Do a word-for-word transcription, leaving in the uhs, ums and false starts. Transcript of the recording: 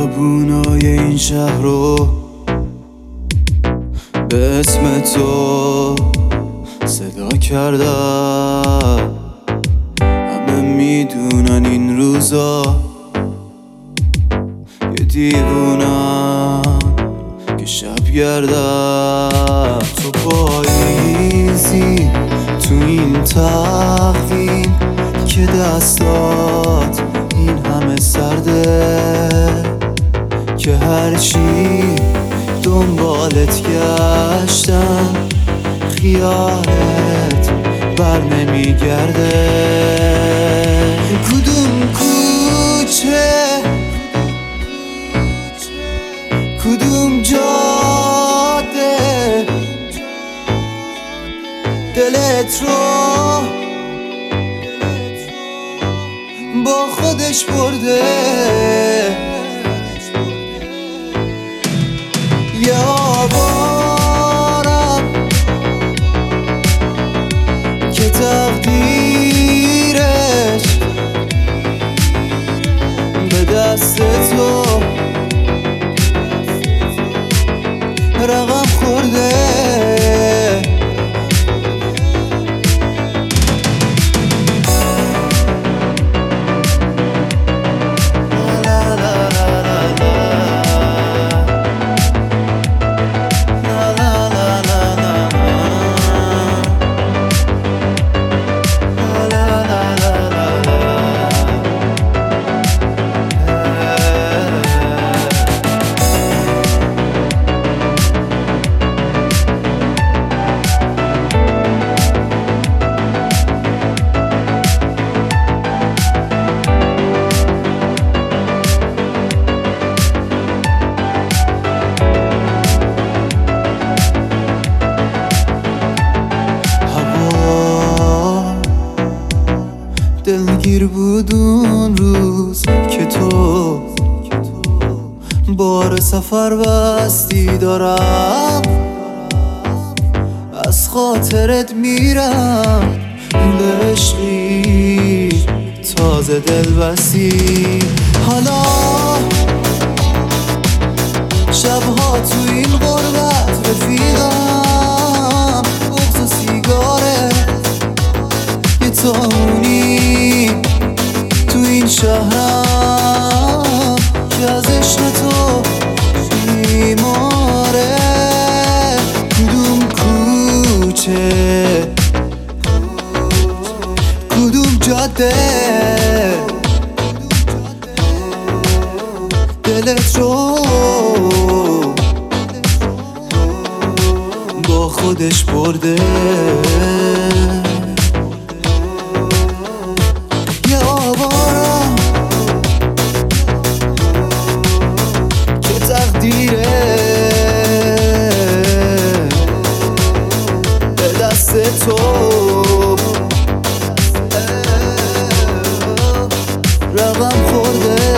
خیابونای این شهر رو به اسم تو صدا کردم. همه میدونن این روزا یه دیوونم که شب گردم. تو پاییزی تو این تقویم که دستات این همه سرده، که هرچی دنبالت گشتم خیالت بر نمیگرده. کدوم کوچه کدوم جاده دلت رو با خودش برده. یه آوارم که تقدیرش به دست تو رقم خورده. دلگیر بود اون روز که تو بار سفر بستی. دارم از خاطرت میرم به عشقی تازه دل بستی. حالا شبها تو این غربت رفیقم بغض و سیگاره یه تاونی تو این شهرم که از عشق تو بیماره. کدوم کوچه کدوم جاده دلت رو با خودش برده. به دست تو رقم خورده.